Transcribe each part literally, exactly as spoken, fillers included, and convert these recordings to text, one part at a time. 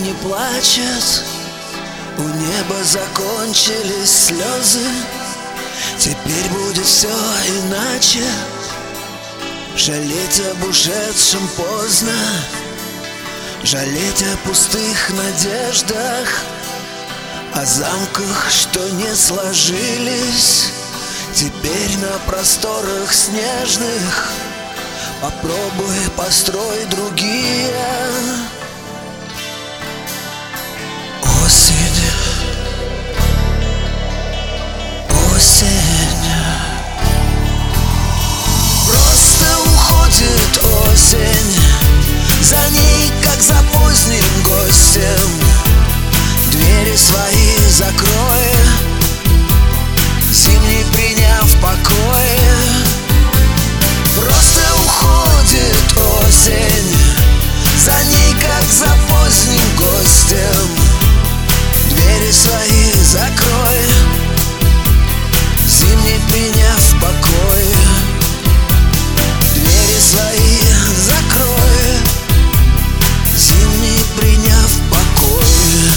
не плачет, у неба закончились слезы. Теперь будет все иначе. Жалеть об ушедшем поздно, жалеть о пустых надеждах, о замках, что не сложились. Теперь на просторах снежных попробуй построй другие. Осень, осень, просто уходит осень, за ней, как за поздним гостем. Двери свои закрой, зимний приняв покой. Просто уходит осень, за ней, как за поздним гостем. Двери свои закрой, зимний приняв покой. Двери свои закрой, зимний приняв покой.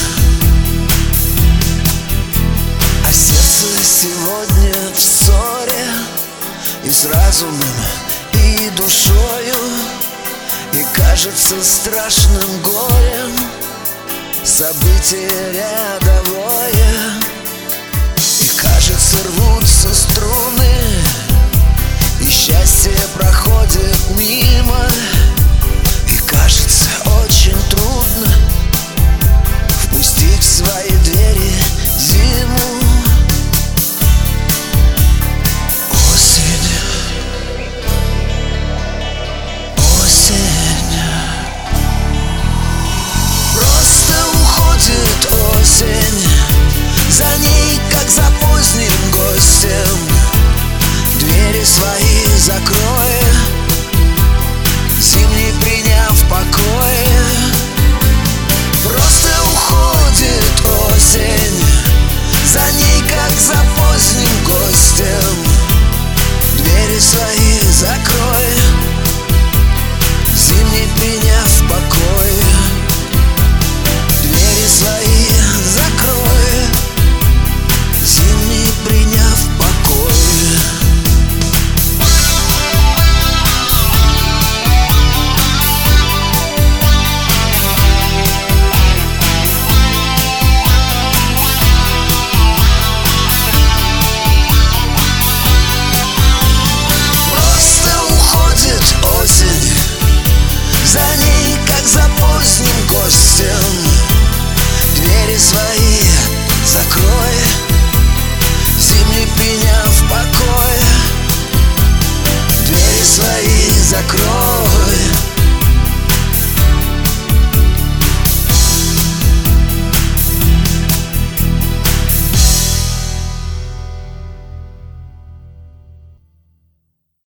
А сердце сегодня в ссоре и с разумом, и душою, и кажется страшным горем событие рядовое. И кажется рвутся струны, и счастье проходит мимо. И кажется очень трудно впустить в свои двери зиму. Осень, осень, просто уходит осень, за ней, как за поздним гостем. Двери свои закрой, зимний приняв покой.